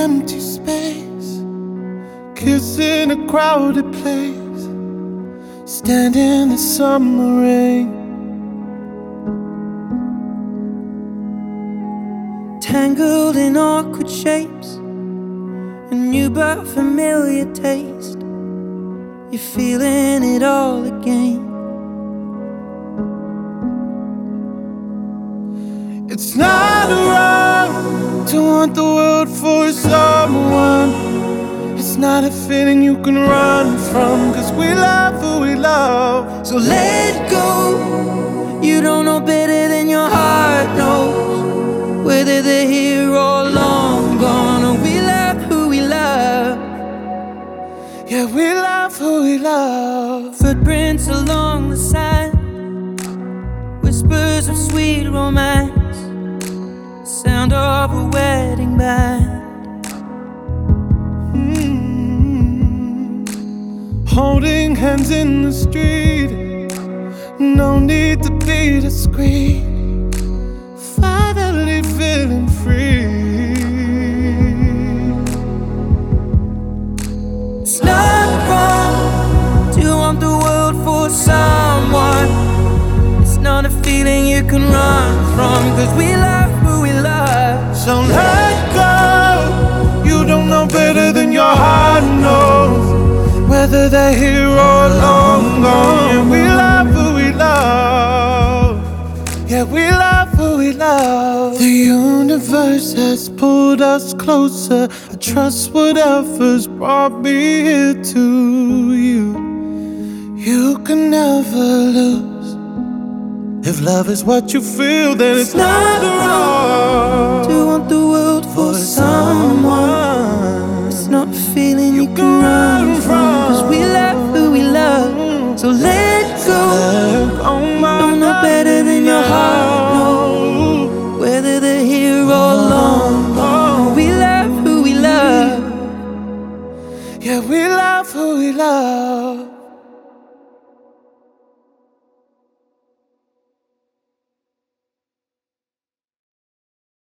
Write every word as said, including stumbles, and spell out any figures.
empty space, kissing a crowded place, stand in the summer rain. Tangled in awkward shapes, a new but familiar taste. You're feeling it all again. It's not wrong to want the world for someone. It's not a feeling you can run from, 'cause we love who we love. So let go. You don't know better than your heart knows, whether they're here or long gone. Or we love who we love. Yeah, we love who we love. Footprints along the sand, whispers of sweet romance, sound of a wedding band. Mm-hmm. Holding hands in the street, no need to be discreet, finally feeling free. It's not wrong to want the world for someone. It's not a feeling you can run from, 'cause we love who we love. So let go. You don't know better than your heart knows, whether they're here or long gone. We love who we love. Yeah, we love who we love. The universe has pulled us closer. I trust whatever's brought me here to you. You can never lose. If love is what you feel, then it's not wrong To want the world for someone. It's not a feeling you can run from, 'cause we love who we love. So let go. Don't know better than your heart knows, whether they're here or long gone. We love who we love. Yeah, we love who we love.